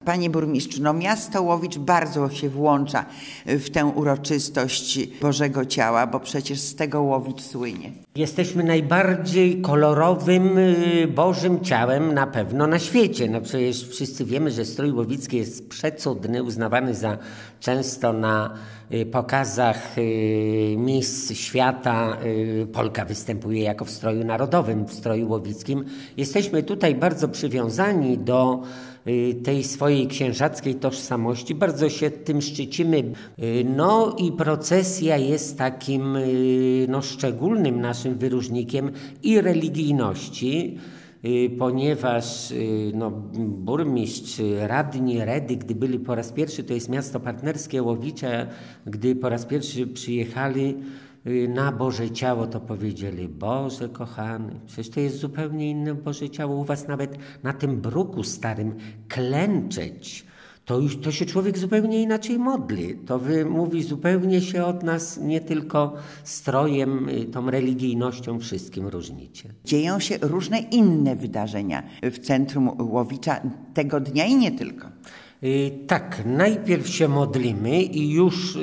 Panie burmistrzu, miasto Łowicz bardzo się włącza w tę uroczystość Bożego Ciała, bo przecież z tego Łowicz słynie. Jesteśmy najbardziej kolorowym Bożym Ciałem na pewno na świecie. Przecież wszyscy wiemy, że strój łowicki jest przecudny, uznawany za często na pokazach Miss Świata. Polka występuje jako w stroju narodowym, w stroju łowickim. Jesteśmy tutaj bardzo przywiązani do tej swojej księżackiej tożsamości. Bardzo się tym szczycimy. I procesja jest takim szczególnym naszym wyróżnikiem i religijności, ponieważ burmistrz, radni, redy, gdy byli po raz pierwszy, to jest miasto partnerskie Łowicze, gdy po raz pierwszy przyjechali na Boże Ciało, to powiedzieli: Boże kochany, przecież to jest zupełnie inne Boże Ciało. U was nawet na tym bruku starym klęczeć, to się człowiek zupełnie inaczej modli. To mówi zupełnie się od nas, nie tylko strojem, tą religijnością, wszystkim różnicie. Dzieją się różne inne wydarzenia w centrum Łowicza tego dnia i nie tylko. Tak, najpierw się modlimy i już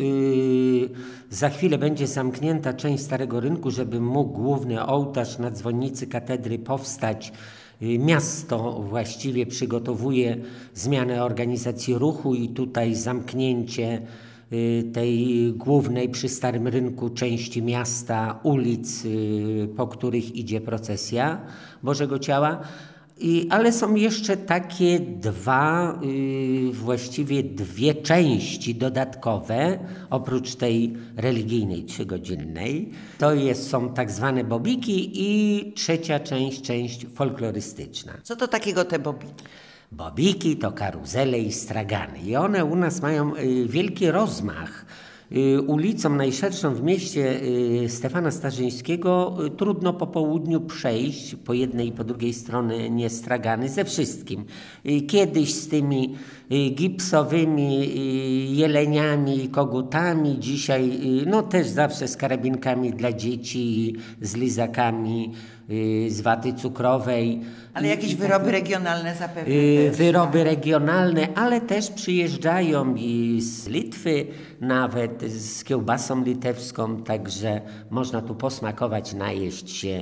za chwilę będzie zamknięta część Starego Rynku, żeby mógł główny ołtarz na dzwonnicy katedry powstać. Miasto właściwie przygotowuje zmianę organizacji ruchu i tutaj zamknięcie tej głównej przy Starym Rynku części miasta, ulic, po których idzie procesja Bożego Ciała. Ale są jeszcze takie właściwie dwie części dodatkowe, oprócz tej religijnej 3-godzinnej. Są tak zwane bobiki i trzecia część folklorystyczna. Co to takiego te bobiki? Bobiki to karuzele i stragany i one u nas mają wielki rozmach. Ulicą najszerszą w mieście Stefana Starzyńskiego trudno po południu przejść po jednej i po drugiej stronie stragany ze wszystkim. Kiedyś z tymi gipsowymi jeleniami i kogutami, dzisiaj też zawsze z karabinkami dla dzieci, z lizakami z waty cukrowej. Ale jakieś wyroby regionalne zapewne też. Wyroby regionalne, ale też przyjeżdżają i z Litwy, nawet z kiełbasą litewską, także można tu posmakować, najeść się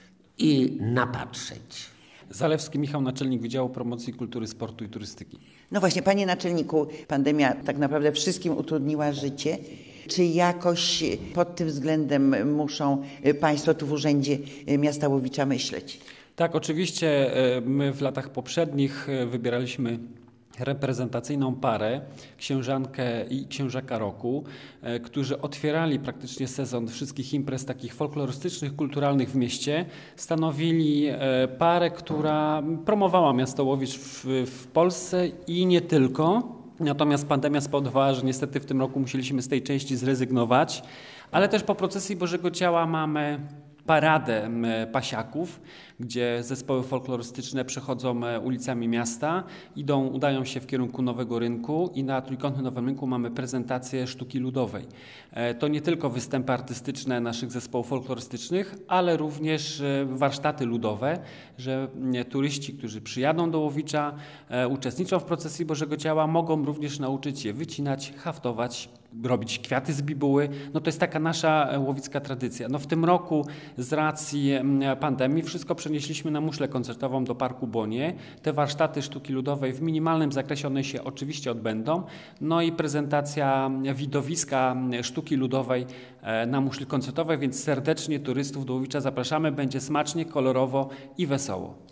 i napatrzeć. Zalewski Michał, naczelnik Wydziału Promocji Kultury, Sportu i Turystyki. No właśnie, panie naczelniku, pandemia tak naprawdę wszystkim utrudniła życie. Czy jakoś pod tym względem muszą państwo tu w Urzędzie Miasta Łowicza myśleć? Tak, oczywiście my w latach poprzednich wybieraliśmy reprezentacyjną parę, księżankę i księżaka roku, którzy otwierali praktycznie sezon wszystkich imprez takich folklorystycznych, kulturalnych w mieście. Stanowili parę, która promowała miasto Łowicz w Polsce i nie tylko. Natomiast pandemia spowodowała, że niestety w tym roku musieliśmy z tej części zrezygnować, ale też po procesji Bożego Ciała mamy paradę pasiaków, gdzie zespoły folklorystyczne przechodzą ulicami miasta, udają się w kierunku Nowego Rynku i na Trójkątnym Nowym Rynku mamy prezentację sztuki ludowej. To nie tylko występy artystyczne naszych zespołów folklorystycznych, ale również warsztaty ludowe, że turyści, którzy przyjadą do Łowicza, uczestniczą w procesji Bożego Ciała, mogą również nauczyć się wycinać, haftować, robić kwiaty z bibuły. To jest taka nasza łowicka tradycja. W tym roku z racji pandemii wszystko przenieśliśmy na muszlę koncertową do Parku Bonie. Te warsztaty sztuki ludowej w minimalnym zakresie one się oczywiście odbędą. I prezentacja widowiska sztuki ludowej na muszli koncertowej, więc serdecznie turystów do Łowicza zapraszamy. Będzie smacznie, kolorowo i wesoło.